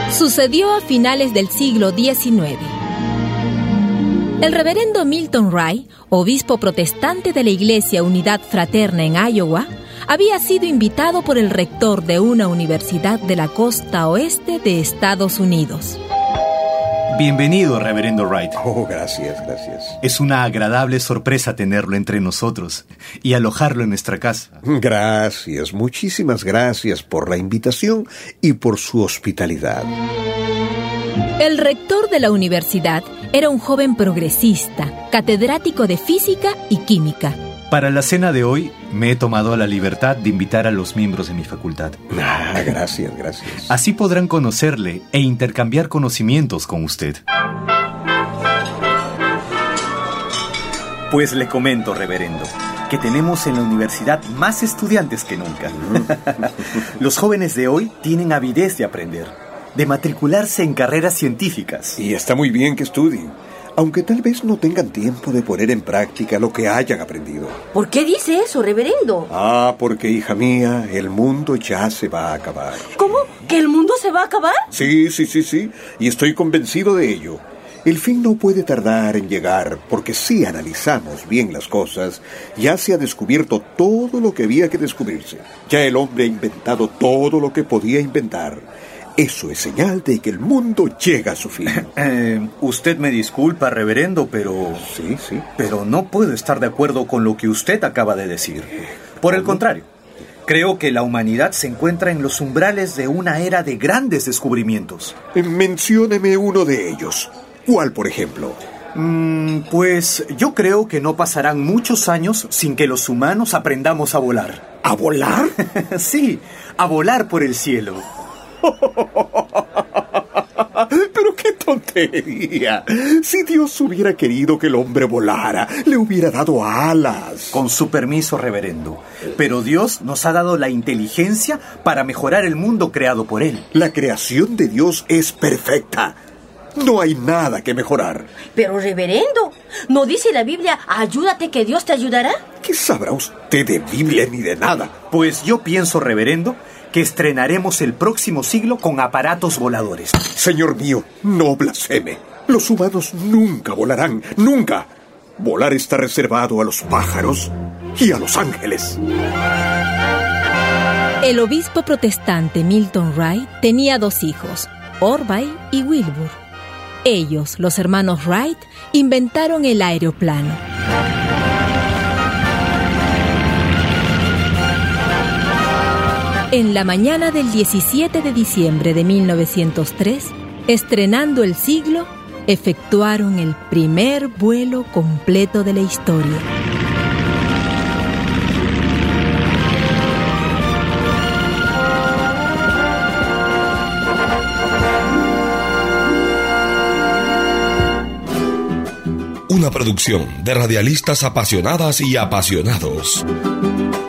Sucedió a finales del siglo XIX. El reverendo Milton Wright, obispo protestante de la Iglesia Unidad Fraterna en Iowa, había sido invitado por el rector de una universidad de la costa oeste de Estados Unidos. Bienvenido, reverendo Wright. Oh, gracias. Es una agradable sorpresa tenerlo entre nosotros y alojarlo en nuestra casa. Gracias, muchísimas gracias por la invitación y por su hospitalidad. El rector de la universidad era un joven progresista, catedrático de física y química. Para la cena de hoy, me he tomado la libertad de invitar a los miembros de mi facultad. Gracias. Así podrán conocerle e intercambiar conocimientos con usted. Pues le comento, reverendo, que tenemos en la universidad más estudiantes que nunca. Los jóvenes de hoy tienen avidez de aprender, de matricularse en carreras científicas. Y está muy bien que estudien, aunque tal vez no tengan tiempo de poner en práctica lo que hayan aprendido. ¿Por qué dice eso, reverendo? Porque, hija mía, el mundo ya se va a acabar. ¿Cómo? ¿Que el mundo se va a acabar? Sí, y estoy convencido de ello. El fin no puede tardar en llegar, porque si analizamos bien las cosas, ya se ha descubierto todo lo que había que descubrirse. Ya el hombre ha inventado todo lo que podía inventar. Eso es señal de que el mundo llega a su fin. Usted me disculpa, reverendo, pero... Sí. Pero no puedo estar de acuerdo con lo que usted acaba de decir. Por el contrario, creo que la humanidad se encuentra en los umbrales de una era de grandes descubrimientos. Mencióneme uno de ellos. ¿Cuál, por ejemplo? Pues yo creo que no pasarán muchos años sin que los humanos aprendamos a volar. ¿A volar? Sí, a volar por el cielo. ¡Pero qué tontería! Si Dios hubiera querido que el hombre volara, le hubiera dado alas. Con su permiso, reverendo. Pero Dios nos ha dado la inteligencia para mejorar el mundo creado por Él. La creación de Dios es perfecta. No hay nada que mejorar. Pero, reverendo, ¿no dice la Biblia, ayúdate que Dios te ayudará? ¿Qué sabrá usted de Biblia ni de nada? Pues yo pienso, reverendo, que estrenaremos el próximo siglo con aparatos voladores. Señor mío, no blasfeme. Los humanos nunca volarán, nunca. Volar está reservado a los pájaros y a los ángeles. El obispo protestante Milton Wright tenía 2 hijos, Orville y Wilbur. Ellos, los hermanos Wright, inventaron el aeroplano. En la mañana del 17 de diciembre de 1903, estrenando el siglo, efectuaron el primer vuelo completo de la historia. Una producción de radialistas apasionadas y apasionados.